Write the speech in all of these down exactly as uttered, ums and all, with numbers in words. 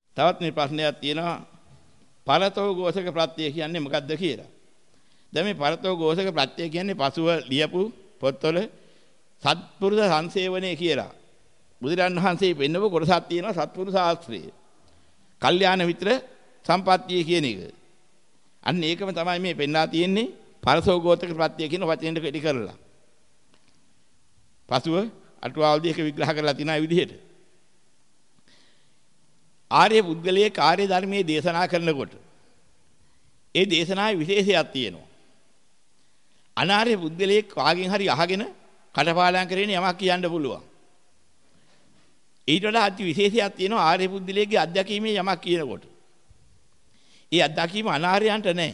තවත් මේ ප්‍රශ්නයක් තියෙනවා පරතෝ ഘോഷක ප්‍රත්‍ය කියන්නේ මොකක්ද කියලා. දැන් මේ පරතෝ ഘോഷක ප්‍රත්‍ය කියන්නේ පසුව ලියපු පොත්වල සත්පුරුෂ සංසේවනයේ කියලා. බුදුරන් වහන්සේ පෙන්නව කොටසක් තියෙනවා සත්පුරුෂ ශාස්ත්‍රය. කල්යාණ මිත්‍ර සම්පත්තිය කියන එක. අන්න ඒකම තමයි මේ පෙන්ලා තියෙන්නේ පරතෝ ഘോഷක ප්‍රත්‍ය කියන වචනෙට කෙටි කරලා. පසුව අටුවාවල්දී එක විග්‍රහ කරලා තියෙන ඒ විදිහට. ආර්ය පුද්ගලයේ කාර්ය ධර්මයේ දේශනා කරනකොට ඒ දේශනාවේ විශේෂයක් තියෙනවා. අනාර්ය පුද්ගලයේ කාගෙන් හරි අහගෙන කටපාඩම් කරගෙන යමක් කියන්න පුළුවන්. ඊට වඩා අති විශේෂයක් තියෙනවා ආර්ය පුද්ගලයේ අධ්‍යක්ීමේ යමක් කියනකොට. ඒ අධ්‍යක්ීම අනාර්යයන්ට නැහැ.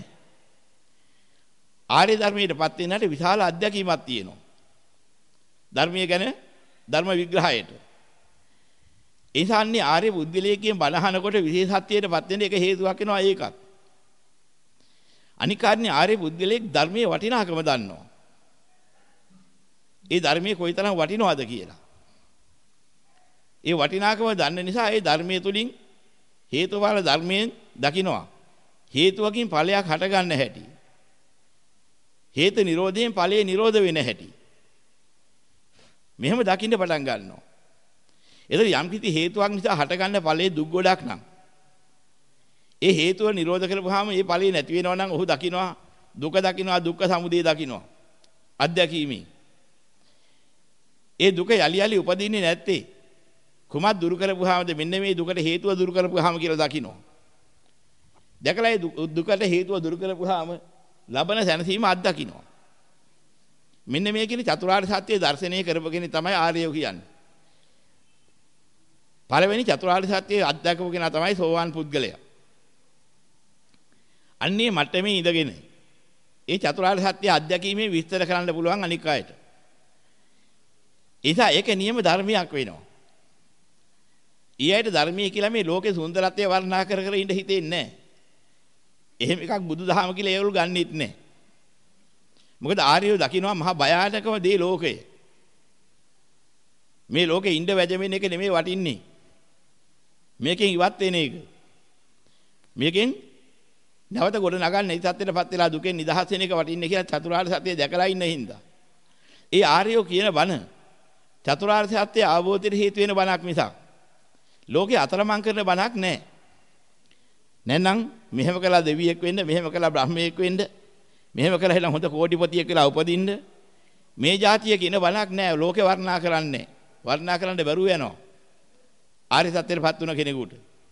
ආර්ය ධර්මයටපත් වෙනාට විශාල අධ්‍යක්ීමක් තියෙනවා. ධර්මයේ ගැන ධර්ම විග්‍රහයට. ඒසන්නේ ආර්ය බුද්ධලේකයෙන් බණහනකොට විශේෂත්වයටපත් වෙන එක හේතුවක් වෙනවා ඒකත්. අනිකාර්ණ්‍ය ආර්ය බුද්ධලේක ධර්මයේ වටිනාකම දන්නවා. ඒ ධර්මයේ කොයිතරම් වටිනවද කියලා. ඒ වටිනාකම දන්න නිසා ඒ ධර්මයේ තුලින් හේතුඵල ධර්මයෙන් දකින්නවා. හේතුවකින් ඵලයක් හටගන්න හැටි. හේතු නිරෝධයෙන් ඵලයේ නිරෝධ වෙන හැටි. මෙහෙම දකින්න පටන් ගන්නවා. එතන යම් කිසි හේතුවක් නිසා හටගන්න ඵලයේ දුක් ගොඩක් නම් ඒ හේතුව නිරෝධ කරපුවාම ඒ ඵලයේ නැති වෙනවා නම් ඔහු දකින්නවා දුක දකින්නවා දුක්ඛ සමුදය දකින්නවා අධ්‍යක්ීමේ. ඒ දුක යලි යලි උපදින්නේ නැත්තේ කුමක් දුරු කරපුවාමද මෙන්න මේ දුකට හේතුව දුරු කරපුවාම කියලා දකින්නවා. දැකලා ඒ දුකට හේතුව දුරු කරපුවාම ලබන සැනසීම අත්දකින්නවා. මෙන්න මේ කියන චතුරාර්ය සත්‍ය දර්ශනය කරපගෙන තමයි ආර්යයෝ කියන්නේ. පළවෙනි චතුරාර්ය සත්‍ය අත්දැකපු කෙනා තමයි සෝවාන් පුද්ගලයා. අන්නේ මට්ටමේ ඉඳගෙන ඒ චතුරාර්ය සත්‍ය අත්දැකීමේ විස්තර කරන්න පුළුවන් අනික් අයට. ඒසා ඒක නියම ධර්මයක් වෙනවා. ඊයට ධර්මයේ කියලා මේ ලෝකේ සුන්දරත්වය වර්ණනා කර කර ඉඳ හිතෙන්නේ නැහැ. එහෙම එකක් බුදුදහම කියලා ඒගොල්ලෝ ගන්නෙත් නැහැ. මොකද ආර්යයෝ දකින්නවා මහා භයානකම දේ ලෝකය. මේ ලෝකේ ඉඳ වැජෙමින් එක නෙමෙයි වටින්නේ. මේකෙන් ඉවත් වෙන එක. මේකෙන් නැවත ගොඩ නගන්න ඒ සත්‍යයටපත් වෙලා දුකෙන් නිදහස් වෙන එක වටින්නේ කියලා චතුරාර්ය සත්‍ය දැකලා ඉන්න හින්දා. ඒ ආර්යෝ කියන බණ චතුරාර්ය සත්‍ය අවබෝධයට හේතු වෙන බණක් මිසක් ලෝකේ අතරමං කරන බණක් නෑ. නැත්නම් මෙහෙම කළා දෙවියෙක් වෙන්න, මෙහෙම කළා බ්‍රහ්මයෙක් වෙන්න, මෙහෙම කළා හිලා හොඳ කෝටිපතියෙක් කියලා උපදින්න මේ જાතිය කියන බණක් නෑ. ලෝකේ වර්ණනා කරන්නේ. වර්ණනා කරන්න බැරුව යනවා. ආර්ය සත්‍යයටපත් වුණ කෙනෙකුට.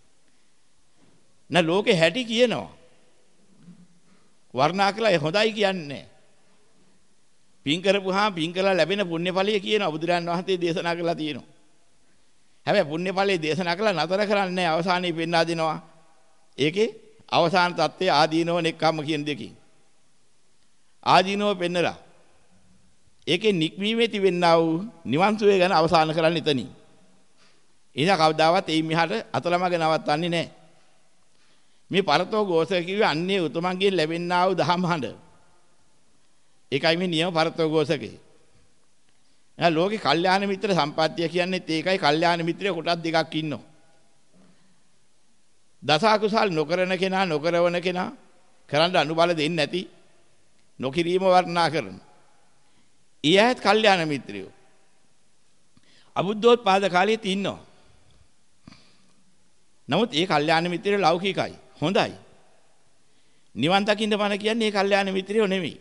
නැ ලෝකේ හැටි කියනවා. වර්ණනා කළා ඒ හොඳයි කියන්නේ. පින් කරපුවාම පින් කළා ලැබෙන පුණ්‍යඵලය කියනවා බුදුරන් වහන්සේ දේශනා කළා තියෙනවා. හැබැයි පුණ්‍යඵලයේ දේශනා කළා නතර කරන්නේ නැහැ. අවසානයේ පෙන්වා දෙනවා. ඒකේ අවසාන தත්ත්වය ආදීනව නෙක්ඛම්ම කියන දෙකකින්. ආදීනව පෙන්නලා ඒකේ නික්මීමේ තිබෙනා වූ නිවන් සුවය ගැන අවසාන කරන්න එතනින්. එනිසා කවදාවත් එයින් මෙහාට අතලමග නවත්තන්නේ නැහැ. මේ පරතෝ ഘോഷක කිව්වේ අන්නේ උතුමන්ගෙන් ලැබෙනා වූ දහම් හඬ. ඒකයි මේ නියම පරතෝ ഘോഷකේ. එහෙනම් ලෝකේ කල්යාණ මිත්‍ර සම්පත්තිය කියන්නේ ඒකයි. කල්යාණ මිත්‍රය කොටස් දෙකක් ඉන්නවා. දස අකුසල් නොකරන කෙනා නොකරවන කෙනා කරන්න අනුබල දෙන්නේ නැති නොකිරීම වර්ණනා කරන. ඊයත් කල්යාණ මිත්‍රයෝ. අබුද්ධෝත්පාද කාලෙත් ඉන්නවා. නමුත් ඒ කල්යාණ මිත්‍රයෝ ලෞකිකයි. හොඳයි. නිවන් දකින්න බණ කියන්නේ ඒ කල්යාණ මිත්‍රයෝ නෙමෙයි.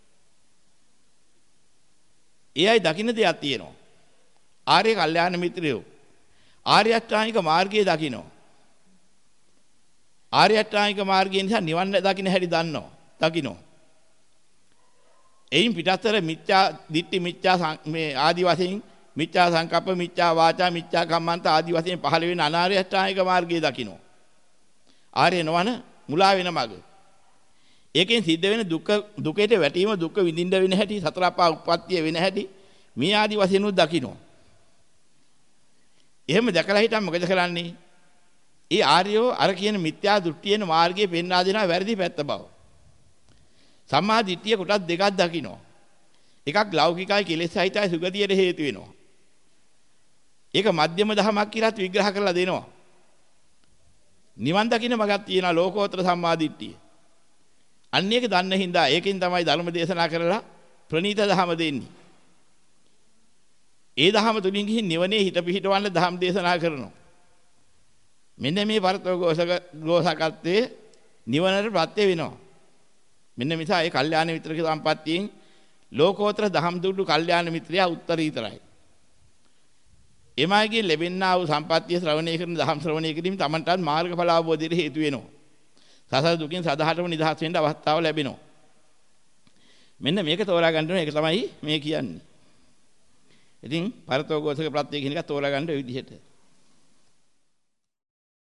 එයයි දකින්න දෙයක් තියෙනවා. ආර්ය කල්යාණ මිත්‍රයෝ ආර්ය අෂ්ටාංගික මාර්ගයේ දකින්නවා. ආර්ය අෂ්ටාංගික මාර්ගය නිසා නිවන් දකින්න හැටි දන්නවා. දකින්නවා. එයින් පිටතර මිත්‍යා දිට්ඨි මිත්‍යා මේ ආදි වශයෙන් මිත්‍යා සංකප්ප මිත්‍යා වාචා මිත්‍යා කම්මන්ත ආදි වශයෙන් පහළ වෙන අනාර්ය අෂ්ටාංගික මාර්ගයේ දකින්නවා. ආර්ය නොවන මුලා වෙන මඟ. ඒකෙන් සිද්ධ වෙන දුක දුකේට වැටීම දුක විඳින්න වෙන හැටි සතර අපා උප්පත්තිය වෙන හැටි මේ ආදි වශයෙන් උත් දකින්නවා. එහෙම දැකලා හිටන් මොකද කරන්නේ? ඒ ආර්යෝ අර කියන මිත්‍යා දෘෂ්ටියන මාර්ගයේ පෙන්වා දෙනා වැරදි පැත්ත බව. සම්මා දිට්ඨිය කොටස් දෙකක් දකින්නවා. එකක් ලෞකිකයි කෙලෙස් සහිතයි සුගතියට හේතු වෙනවා. ඒක මධ්‍යම දහමක් කියලාත් විග්‍රහ කරලා දෙනවා. නිවන් දකින්න මගක් තියෙනවා ලෝකෝත්තර සම්මාදිට්ඨිය. අන්න ඒක දන්න හින්දා ඒකෙන් තමයි ධර්ම දේශනා කරලා ප්‍රණීත ධහම දෙන්නේ. ඒ ධහම තුලින් ගිහින් නිවනේ හිත පිහිටවන්න ධම් දේශනා කරනවා. මෙන්න මේ පරතෝഘോഷක ഘോഷකත්වයේ නිවනට ප්‍රත්‍ය වෙනවා. මෙන්න නිසා ඒ කල්යාණ මිත්‍රක සම්පත්තියෙන් ලෝකෝත්තර ධම් දුටු කල්යාණ මිත්‍රයා උත්තරීතරයි. එමාගේ ලැබෙනා වූ සම්පත්තිය ශ්‍රවණය කරන ධම් ශ්‍රවණය කිරීම තමන්ටත් මාර්ගඵල අවබෝධයට හේතු වෙනවා. සසර දුකින් සදාහටම නිදහස් වෙන්න අවස්ථාව ලැබෙනවා. මෙන්න මේක තෝරා ගන්න ඕනේ. ඒක තමයි මේ කියන්නේ. ඉතින් පරතෝഘോഷක ප්‍රත්‍ය කියන එක තෝරා ගන්න ඔය විදිහට.